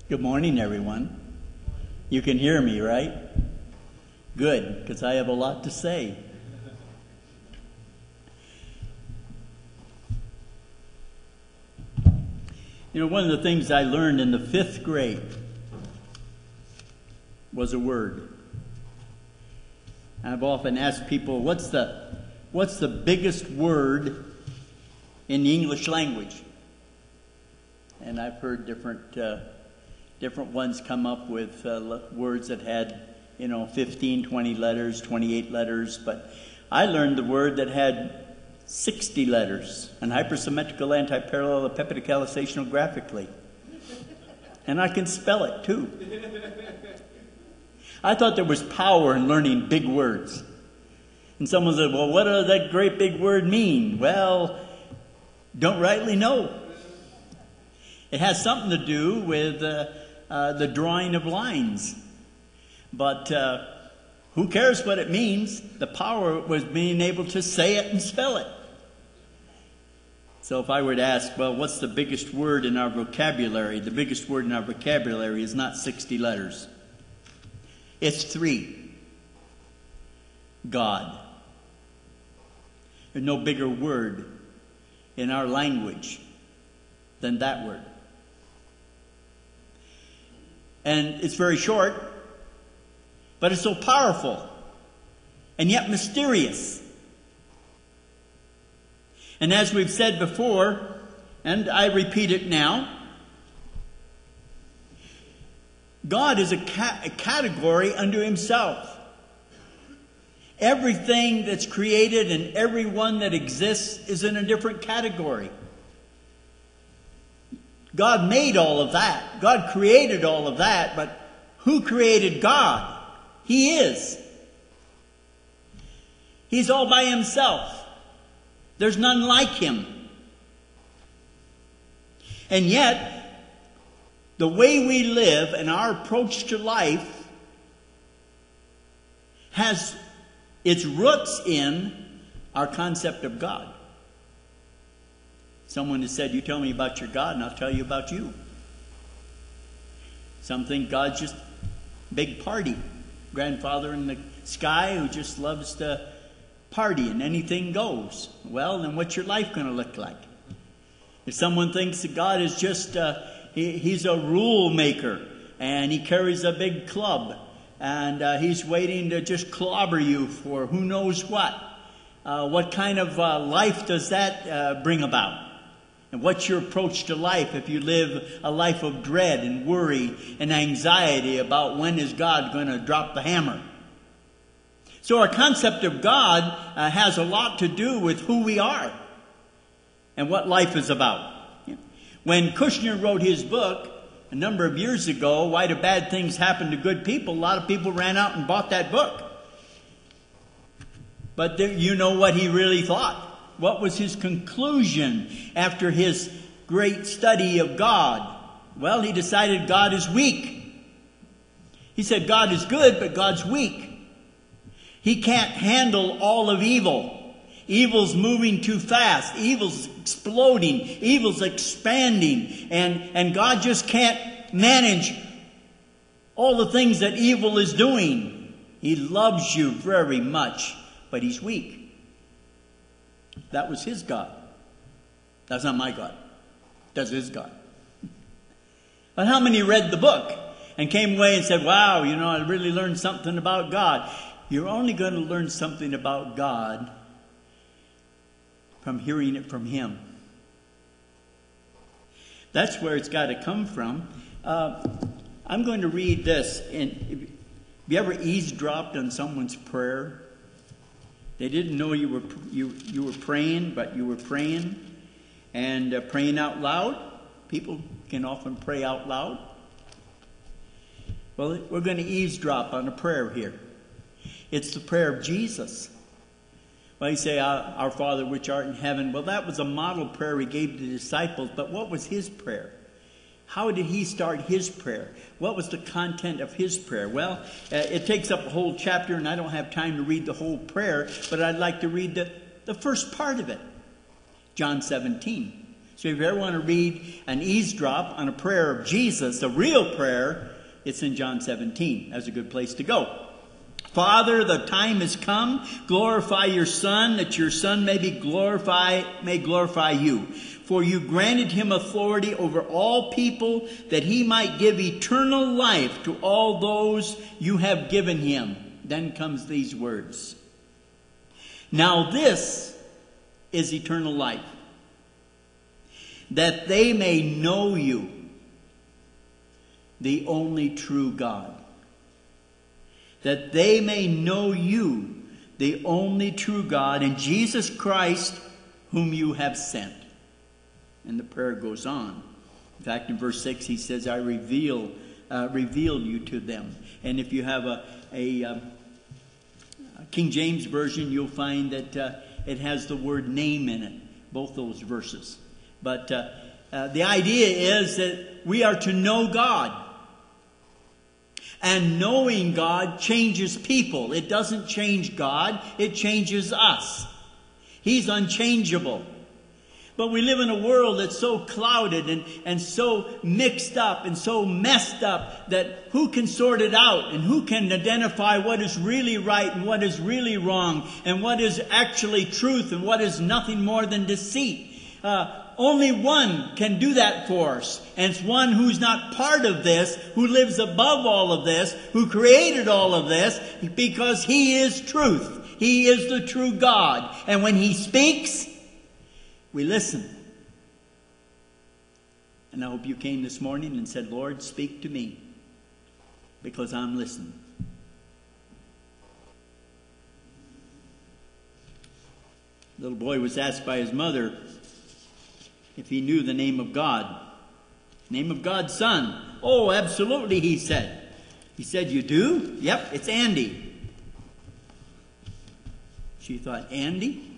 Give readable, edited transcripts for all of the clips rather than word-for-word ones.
Good morning, everyone. You can hear me, right? Good, because I have a lot to say. You know, one of the things I learned in the 5th grade was a word. I've often asked people, what's the biggest word in the English language? And I've heard different ones come up with words that had, 15, 20 letters, 28 letters. But I learned the word that had 60 letters, and hypersymmetrical, antiparallel, epipedicalizational, graphically. And I can spell it, too. I thought there was power in learning big words. And someone said, well, what does that great big word mean? Well, don't rightly know. It has something to do with the drawing of lines. But who cares what it means? The power was being able to say it and spell it. So if I were to ask, well, what's the biggest word in our vocabulary? The biggest word in our vocabulary is not 60 letters. It's 3. God. There's no bigger word in our language than that word. And it's very short, but it's so powerful and yet mysterious. And as we've said before, and I repeat it now, God is a category unto himself. Everything that's created and everyone that exists is in a different category. God made all of that. God created all of that, but who created God? He is. He's all by himself. There's none like him. And yet, the way we live and our approach to life has its roots in our concept of God. Someone has said, you tell me about your God and I'll tell you about you. Some think God's just a big party. Grandfather in the sky who just loves to party and anything goes. Well, then what's your life going to look like? If someone thinks that God is just, he's a rule maker and he carries a big club and he's waiting to just clobber you for who knows what kind of life does that bring about? And what's your approach to life if you live a life of dread and worry and anxiety about when is God going to drop the hammer? So our concept of God has a lot to do with who we are and what life is about. When Kushner wrote his book a number of years ago, Why Do Bad Things Happen to Good People? A lot of people ran out and bought that book. But you know what he really thought. What was his conclusion after his great study of God? Well, he decided God is weak. He said God is good, but God's weak. He can't handle all of evil. Evil's moving too fast. Evil's exploding. Evil's expanding. And God just can't manage all the things that evil is doing. He loves you very much, but he's weak. That was his God. That's not my God. That's his God. But how many read the book and came away and said, wow, I really learned something about God? You're only going to learn something about God from hearing it from him. That's where it's got to come from. I'm going to read this. Have you ever eavesdropped on someone's prayer? They didn't know you were praying, but you were praying. And praying out loud. People can often pray out loud. Well, we're going to eavesdrop on a prayer here. It's the prayer of Jesus. Well, you say, Our Father which art in heaven. Well, that was a model prayer he gave to the disciples. But what was his prayer? How did he start his prayer? What was the content of his prayer? Well, it takes up a whole chapter, and I don't have time to read the whole prayer, but I'd like to read the first part of it. John 17. So if you ever want to read an eavesdrop on a prayer of Jesus, a real prayer, it's in John 17. That's a good place to go. Father, the time has come. Glorify your Son, that your Son may glorify you. For you granted him authority over all people, that he might give eternal life to all those you have given him. Then comes these words. Now this is eternal life, that they may know you, the only true God. That they may know you, the only true God, and Jesus Christ, whom you have sent. And the prayer goes on. In fact, in verse 6, he says, I reveal you to them. And if you have a King James Version, you'll find that it has the word name in it, both those verses. But the idea is that we are to know God. And knowing God changes people. It doesn't change God, it changes us. He's unchangeable. But we live in a world that's so clouded and so mixed up and so messed up that who can sort it out and who can identify what is really right and what is really wrong and what is actually truth and what is nothing more than deceit. Only one can do that for us. And it's one who's not part of this, who lives above all of this, who created all of this, because he is truth. He is the true God. And when he speaks, we listen. And I hope you came this morning and said, Lord, speak to me, because I'm listening. The little boy was asked by his mother if he knew the name of God. Name of God's Son. Oh, absolutely, he said. He said, you do? Yep, it's Andy. She thought, Andy?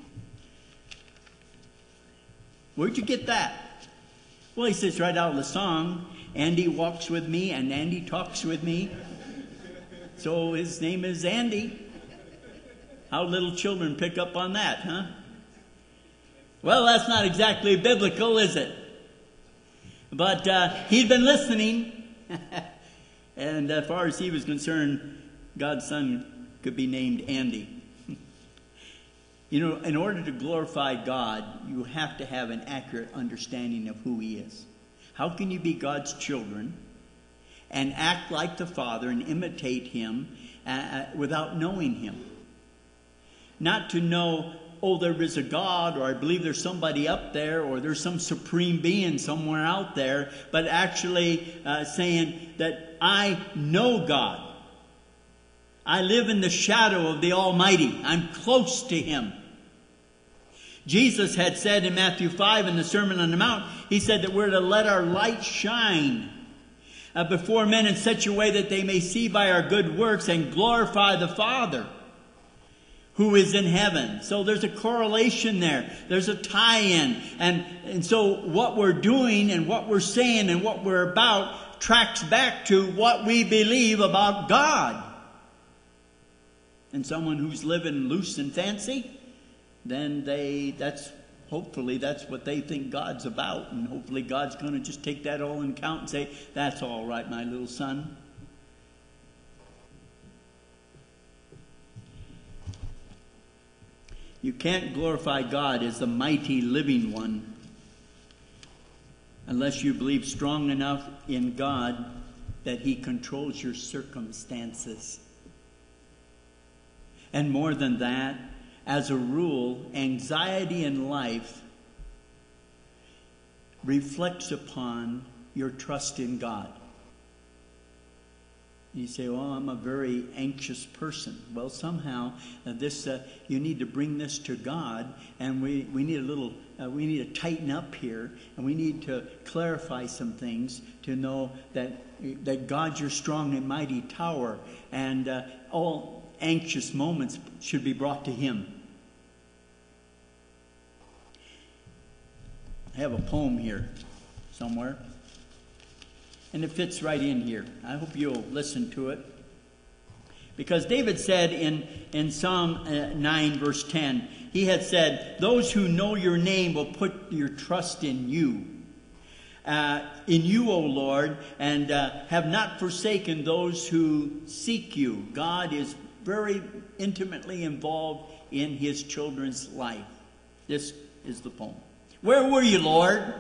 Where'd you get that? Well, he says right out of the song, Andy walks with me and Andy talks with me. So his name is Andy. How little children pick up on that, huh? Well, that's not exactly biblical, is it? But he'd been listening. And as far as he was concerned, God's Son could be named Andy. You know, in order to glorify God, you have to have an accurate understanding of who he is. How can you be God's children and act like the Father and imitate him without knowing him? Not to know, oh, there is a God, or I believe there's somebody up there, or there's some supreme being somewhere out there, but actually saying that I know God. I live in the shadow of the Almighty. I'm close to him. Jesus had said in Matthew 5 in the Sermon on the Mount, he said that we're to let our light shine before men in such a way that they may see by our good works and glorify the Father who is in heaven. So there's a correlation there. There's a tie-in. And so what we're doing and what we're saying and what we're about tracks back to what we believe about God. And someone who's living loose and fancy, then hopefully that's what they think God's about. And hopefully God's going to just take that all in account and say, that's all right, my little son. You can't glorify God as the mighty living one unless you believe strong enough in God that he controls your circumstances. And more than that, as a rule, anxiety in life reflects upon your trust in God. You say, well, I'm a very anxious person. Well, somehow you need to bring this to God, and we need we need to tighten up here, and we need to clarify some things to know that God's your strong and mighty tower, and all anxious moments should be brought to him. I have a poem here somewhere, and it fits right in here. I hope you'll listen to it. Because David said in Psalm 9, verse 10, He had said, those who know your name will put your trust in you. In you, O Lord, and have not forsaken those who seek you. God is very intimately involved in his children's life. This is the poem. Where were you, Lord?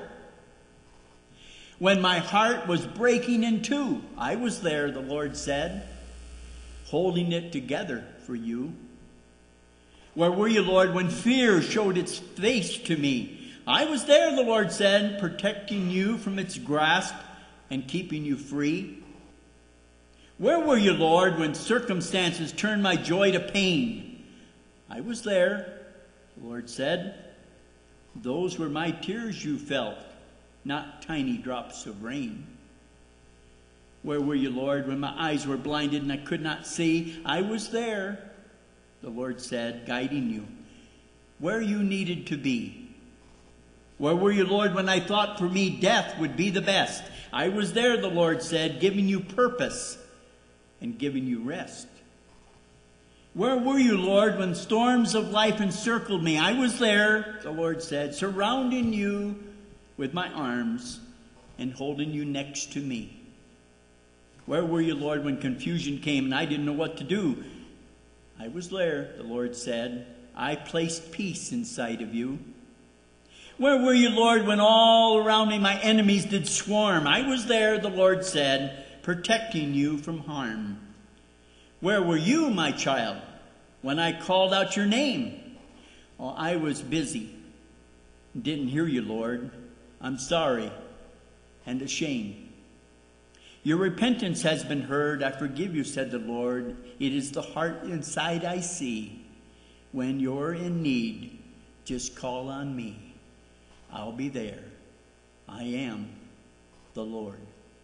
When my heart was breaking in two, I was there, the Lord said, holding it together for you. Where were you, Lord, when fear showed its face to me? I was there, the Lord said, protecting you from its grasp and keeping you free. Where were you, Lord, when circumstances turned my joy to pain? I was there, the Lord said. Those were my tears you felt, not tiny drops of rain. Where were you, Lord, when my eyes were blinded and I could not see? I was there, the Lord said, guiding you where you needed to be. Where were you, Lord, when I thought for me death would be the best? I was there, the Lord said, giving you purpose and giving you rest. Where were you, Lord, when storms of life encircled me? I was there, the Lord said, surrounding you with my arms and holding you next to me. Where were you, Lord, when confusion came and I didn't know what to do? I was there, the Lord said. I placed peace inside of you. Where were you, Lord, when all around me my enemies did swarm? I was there, the Lord said, protecting you from harm. Where were you, my child, when I called out your name? Oh, I was busy. Didn't hear you, Lord. I'm sorry and ashamed. Your repentance has been heard. I forgive you, said the Lord. It is the heart inside I see. When you're in need, just call on me. I'll be there. I am the Lord.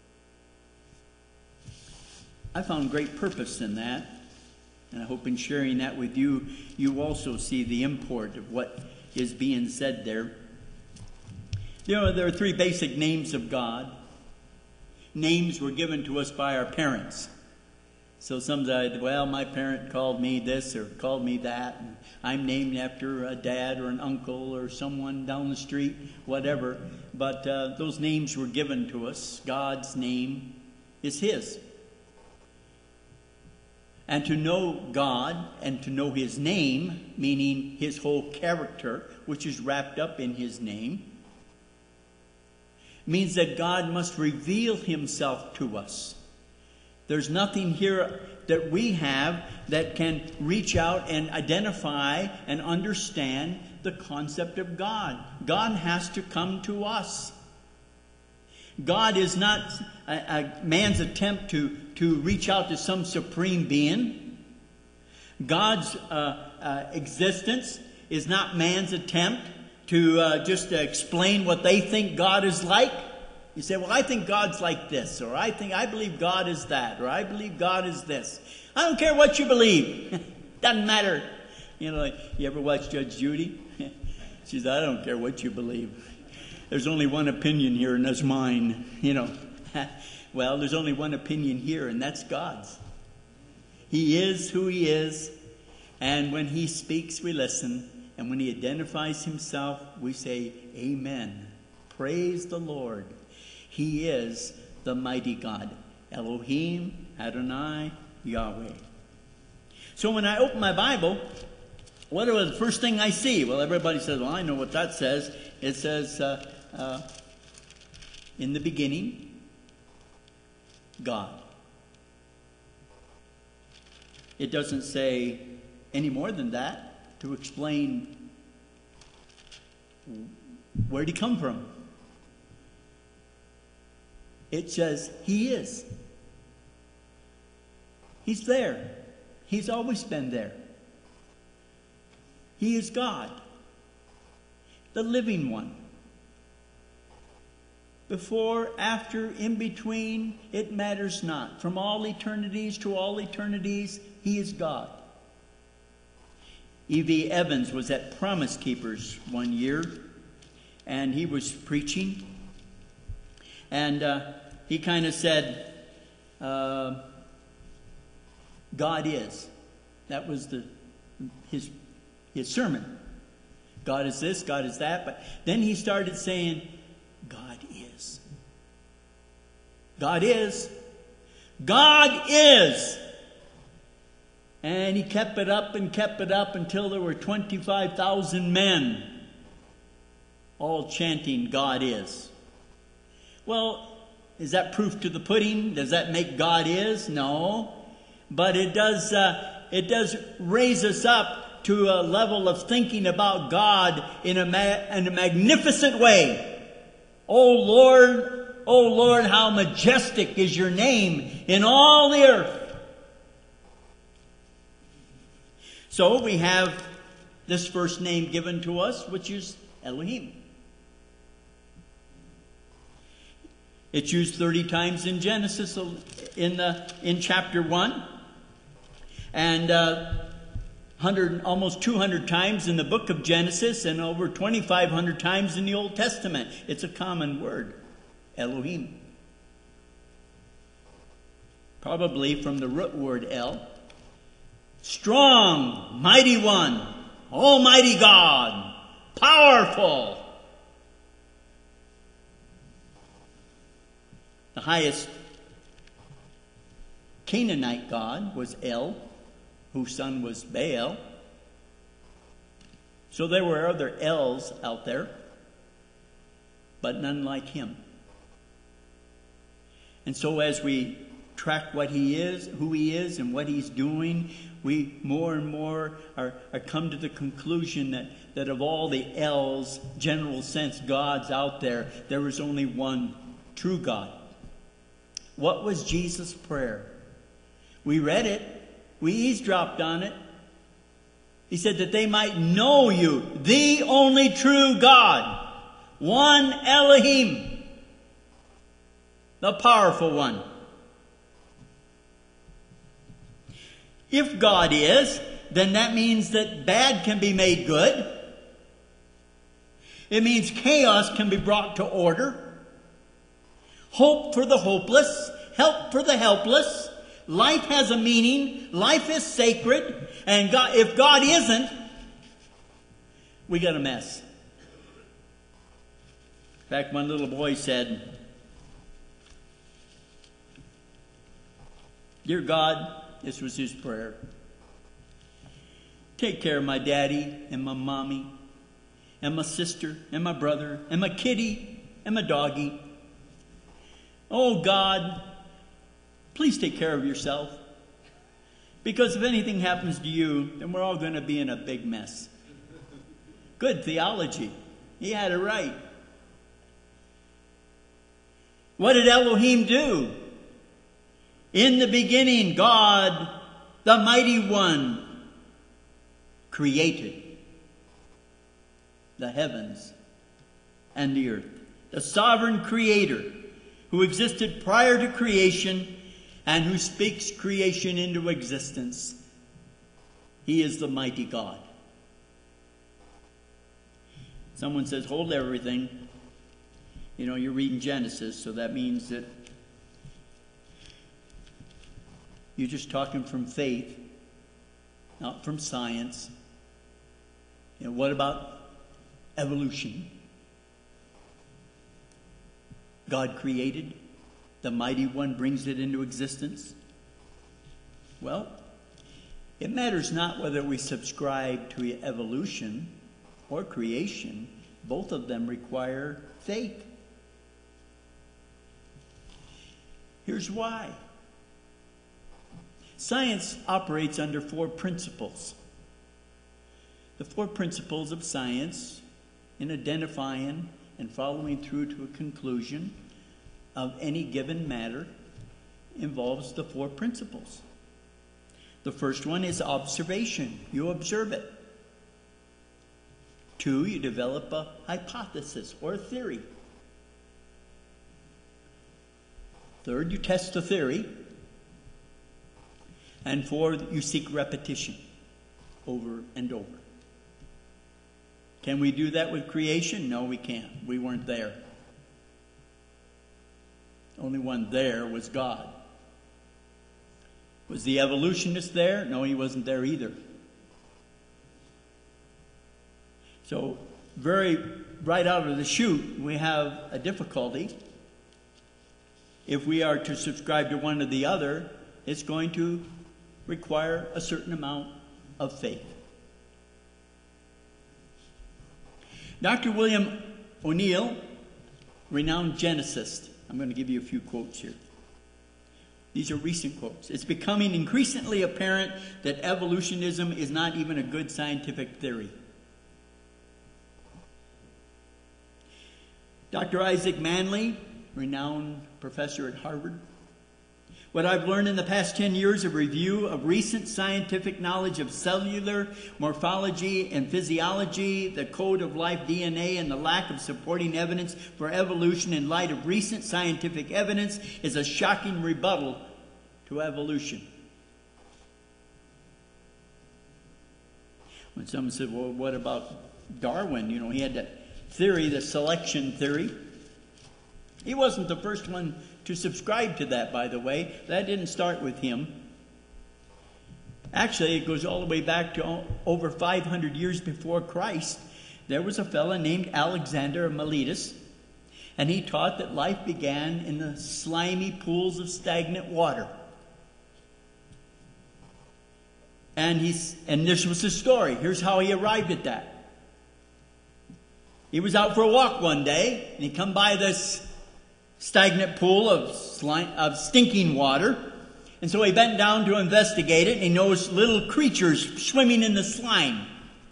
I found great purpose in that. And I hope in sharing that with you, you also see the import of what is being said there. You know, there are three basic names of God. Names were given to us by our parents. So some say, well, my parent called me this or called me that, and I'm named after a dad or an uncle or someone down the street, whatever. But those names were given to us. God's name is his. And to know God and to know his name, meaning his whole character, which is wrapped up in his name, means that God must reveal himself to us. There's nothing here that we have that can reach out and identify and understand the concept of God. God has to come to us. God is not a man's attempt to reach out to some supreme being. God's existence is not man's attempt to just explain what they think God is like. You say, well, I think God's like this, or I believe God is that, or I believe God is this. I don't care what you believe. Doesn't matter. You know, you ever watch Judge Judy? She says, I don't care what you believe. There's only one opinion here, and that's mine. You know, well, there's only one opinion here, and that's God's. He is who he is, and when he speaks, we listen, and when he identifies himself, we say, Amen. Praise the Lord. He is the mighty God. Elohim, Adonai, Yahweh. So when I open my Bible, what is the first thing I see? Well, everybody says, well, I know what that says. It says, in the beginning, God. It doesn't say any more than that to explain where did he come from. It says he is. He's there. He's always been there. He is God, the living one. Before, after, in between, it matters not. From all eternities to all eternities, he is God. E.V. Evans was at Promise Keepers one year, and he was preaching. And he kind of said, God is. That was his sermon. God is this, God is that. But then he started saying, God is. God is. God is. And he kept it up until there were 25,000 men all chanting, God is. Well, is that proof to the pudding? Does that make God is? No. But it does raise us up to a level of thinking about God in a magnificent way. Oh Lord, how majestic is your name in all the earth. So we have this first name given to us, which is Elohim. It's used 30 times in Genesis in chapter 1. And almost 200 times in the book of Genesis, and over 2,500 times in the Old Testament. It's a common word, Elohim. Probably from the root word El. Strong, mighty one, almighty God, powerful. The highest Canaanite god was El, whose son was Baal. So there were other Els out there, but none like him. And so as we track what he is, who he is, and what he's doing, we more and more are come to the conclusion that of all the Els, general sense gods out there, there was only one true God. What was Jesus' prayer? We read it. We eavesdropped on it. He said that they might know you, the only true God, one Elohim, the powerful one. If God is, then that means that bad can be made good. It means chaos can be brought to order. Hope for the hopeless, help for the helpless. Life has a meaning. Life is sacred. And God, if God isn't, we got a mess. In fact, one little boy said, "Dear God," this was his prayer, "take care of my daddy and my mommy and my sister and my brother and my kitty and my doggy. Oh God, please take care of yourself. Because if anything happens to you, then we're all going to be in a big mess." Good theology. He had it right. What did Elohim do? In the beginning, God, the mighty one, created the heavens and the earth. The sovereign creator who existed prior to creation and who speaks creation into existence. He is the mighty God. Someone says, hold everything. You know, you're reading Genesis, so that means that you're just talking from faith, not from science. You know, what about evolution? God created, the mighty one brings it into existence. Well, it matters not whether we subscribe to evolution or creation. Both of them require faith. Here's why. Science operates under 4 principles. The 4 principles of science in identifying and following through to a conclusion of any given matter involves the 4 principles. The first one is observation. You observe it. 2, you develop a hypothesis or a theory. 3rd, you test the theory. And 4th, you seek repetition over and over. Can we do that with creation? No, we can't. We weren't there. Only one there was God. Was the evolutionist there? No, he wasn't there either. So right out of the chute, we have a difficulty. If we are to subscribe to one or the other, it's going to require a certain amount of faith. Dr. William O'Neill, renowned geneticist. I'm going to give you a few quotes here. These are recent quotes. It's becoming increasingly apparent that evolutionism is not even a good scientific theory. Dr. Isaac Manley, renowned professor at Harvard. What I've learned in the past 10 years of review of recent scientific knowledge of cellular morphology and physiology, the code of life DNA, and the lack of supporting evidence for evolution in light of recent scientific evidence is a shocking rebuttal to evolution. When someone said, well, what about Darwin? You know, he had that theory, the selection theory. He wasn't the first one to subscribe to that, by the way. That didn't start with him. Actually, it goes all the way back to over 500 years before Christ. There was a fellow named Alexander of Miletus, and he taught that life began in the slimy pools of stagnant water. And this was his story. Here's how he arrived at that. He was out for a walk one day, and he come by this stagnant pool of stinking water. And so he bent down to investigate it, and he noticed little creatures swimming in the slime.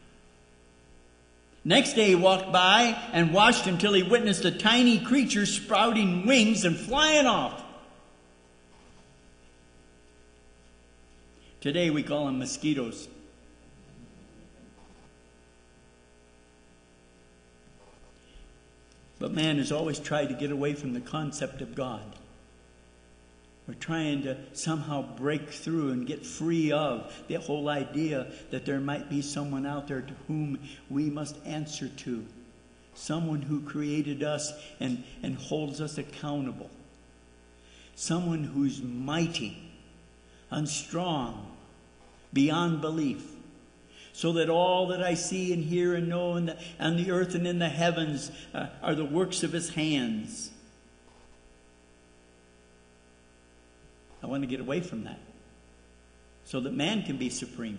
Next day he walked by and watched until he witnessed a tiny creature sprouting wings and flying off. Today we call them mosquitoes. But man has always tried to get away from the concept of God. We're trying to somehow break through and get free of the whole idea that there might be someone out there to whom we must answer to. Someone who created us and holds us accountable. Someone who's mighty and strong beyond belief. So that all that I see and hear and know on the earth and in the heavens are the works of his hands. I want to get away from that. So that man can be supreme.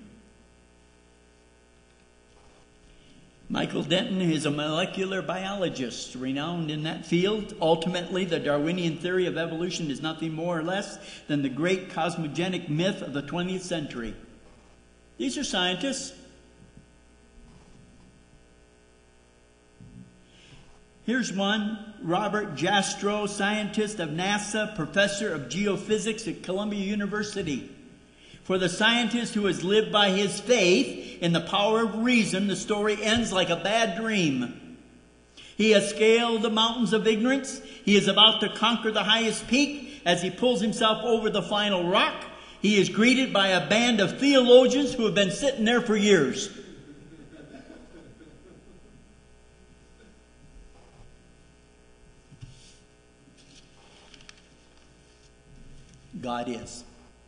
Michael Denton is a molecular biologist renowned in that field. Ultimately, the Darwinian theory of evolution is nothing more or less than the great cosmogenic myth of the 20th century. These are scientists. Here's one, Robert Jastrow, scientist of NASA, professor of geophysics at Columbia University. For the scientist who has lived by his faith in the power of reason, the story ends like a bad dream. He has scaled the mountains of ignorance. He is about to conquer the highest peak. As he pulls himself over the final rock, he is greeted by a band of theologians who have been sitting there for years. God is.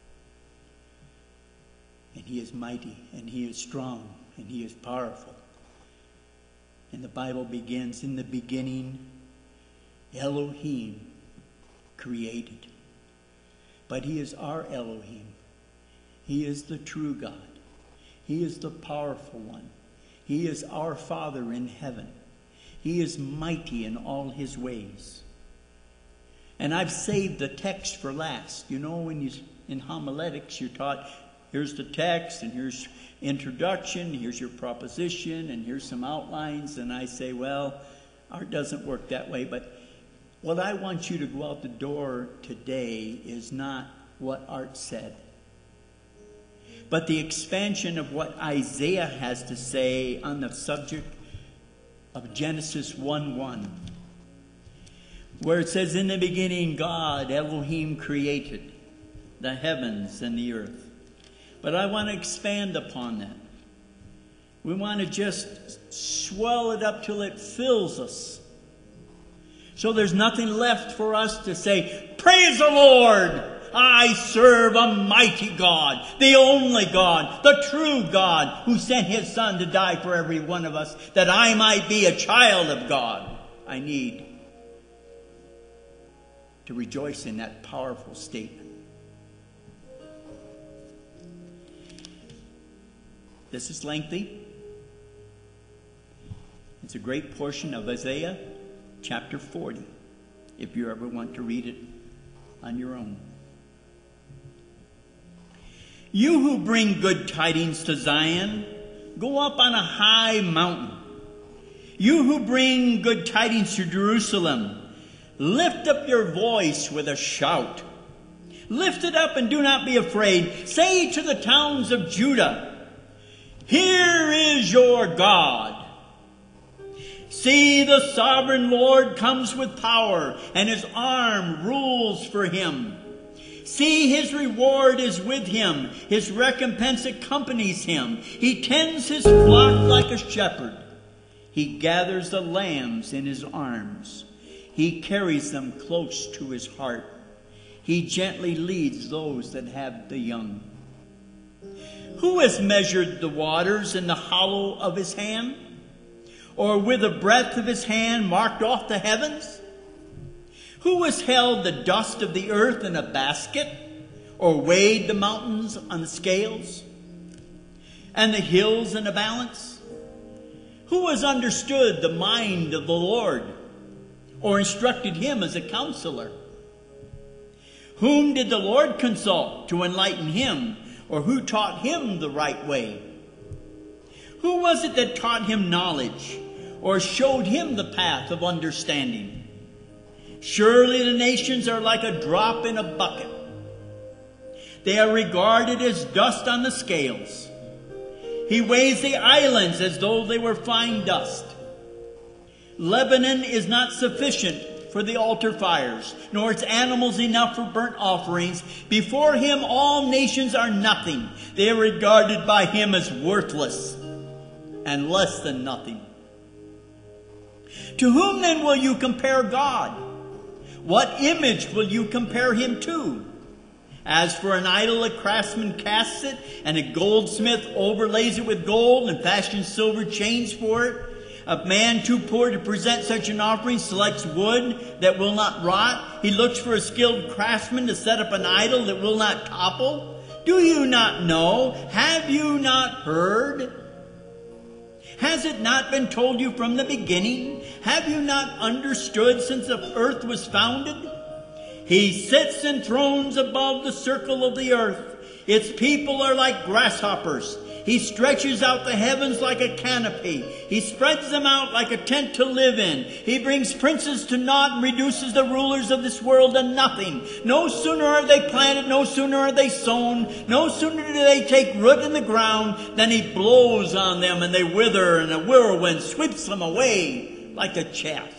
And he is mighty, and he is strong, and he is powerful. And the Bible begins, in the beginning, Elohim created. But he is our Elohim. He is the true God. He is the powerful one. He is our Father in heaven. He is mighty in all his ways. And I've saved the text for last. You know, when in homiletics you're taught, here's the text, and here's introduction, here's your proposition, and here's some outlines. And I say, well, art doesn't work that way. But what I want you to go out the door today is not what Art said, but the expansion of what Isaiah has to say on the subject of Genesis 1:1. Where it says, in the beginning God, Elohim, created the heavens and the earth. But I want to expand upon that. We want to just swell it up till it fills us. So there's nothing left for us to say, praise the Lord, I serve a mighty God, the only God, the true God, who sent his Son to die for every one of us, that I might be a child of God. I need to rejoice in that powerful statement. This is lengthy. It's a great portion of Isaiah chapter 40, if you ever want to read it on your own. You who bring good tidings to Zion, go up on a high mountain. You who bring good tidings to Jerusalem, lift up your voice with a shout. Lift it up and do not be afraid. Say to the towns of Judah, here is your God. See, the sovereign Lord comes with power, and his arm rules for him. See, his reward is with him. His recompense accompanies him. He tends his flock like a shepherd. He gathers the lambs in his arms. He carries them close to his heart. He gently leads those that have the young. Who has measured the waters in the hollow of his hand? Or with the breadth of his hand marked off the heavens? Who has held the dust of the earth in a basket? Or weighed the mountains on the scales? And the hills in a balance? Who has understood the mind of the Lord? Or instructed him as a counselor? Whom did the Lord consult to enlighten him? Or who taught him the right way? Who was it that taught him knowledge, or showed him the path of understanding? Surely the nations are like a drop in a bucket. They are regarded as dust on the scales. He weighs the islands as though they were fine dust. Lebanon is not sufficient for the altar fires, nor its animals enough for burnt offerings. Before him all nations are nothing. They are regarded by him as worthless and less than nothing. To whom then will you compare God? What image will you compare him to? As for an idol, a craftsman casts it, and a goldsmith overlays it with gold and fashions silver chains for it. A man too poor to present such an offering selects wood that will not rot. He looks for a skilled craftsman to set up an idol that will not topple. Do you not know? Have you not heard? Has it not been told you from the beginning? Have you not understood since the earth was founded? He sits enthroned above the circle of the earth. Its people are like grasshoppers. He stretches out the heavens like a canopy. He spreads them out like a tent to live in. He brings princes to naught and reduces the rulers of this world to nothing. No sooner are they planted, no sooner are they sown, no sooner do they take root in the ground than he blows on them and they wither, and a whirlwind sweeps them away like a chaff.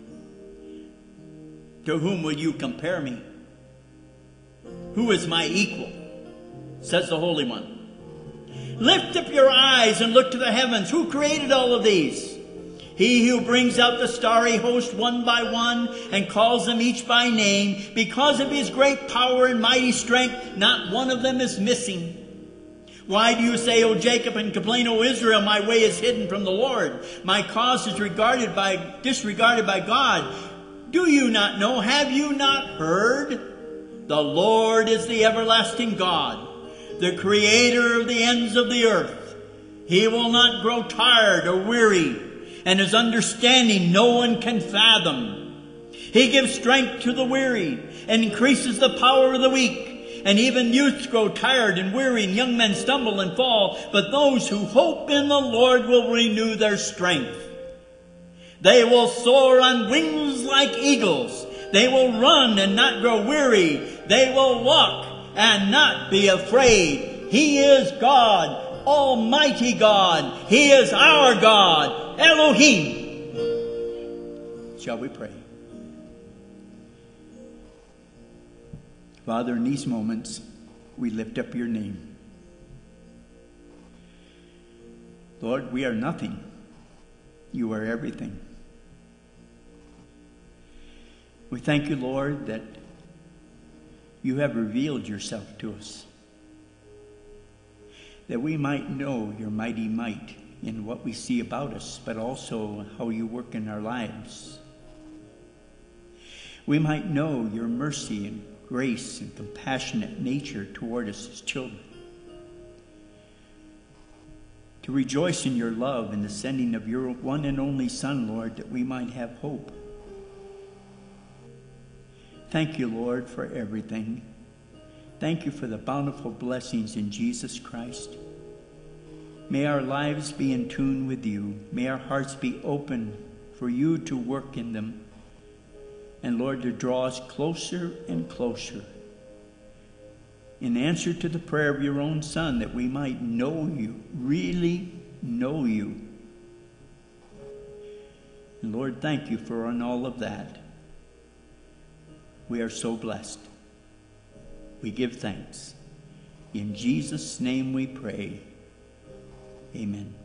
To whom will you compare me? Who is my equal? Says the Holy One. Lift up your eyes and look to the heavens. Who created all of these? He who brings out the starry host one by one and calls them each by name. Because of his great power and mighty strength, not one of them is missing. Why do you say, O Jacob, and complain, O Israel, my way is hidden from the Lord. My cause is disregarded by God. Do you not know? Have you not heard? The Lord is the everlasting God, the creator of the ends of the earth. He will not grow tired or weary, and his understanding no one can fathom. He gives strength to the weary and increases the power of the weak. And even youths grow tired and weary, and young men stumble and fall. But those who hope in the Lord will renew their strength. They will soar on wings like eagles. They will run and not grow weary. They will walk and not be afraid. He is God, Almighty God. He is our God, Elohim. Shall we pray? Father, in these moments, we lift up your name. Lord, we are nothing. You are everything. We thank you, Lord, that you have revealed yourself to us, that we might know your mighty might in what we see about us, but also how you work in our lives. We might know your mercy and grace and compassionate nature toward us as children. To rejoice in your love and the sending of your one and only Son, Lord, that we might have hope. Thank you, Lord, for everything. Thank you for the bountiful blessings in Jesus Christ. May our lives be in tune with you. May our hearts be open for you to work in them. And Lord, to draw us closer and closer in answer to the prayer of your own Son, that we might know you, really know you. And Lord, thank you for all of that. We are so blessed. We give thanks. In Jesus' name we pray. Amen.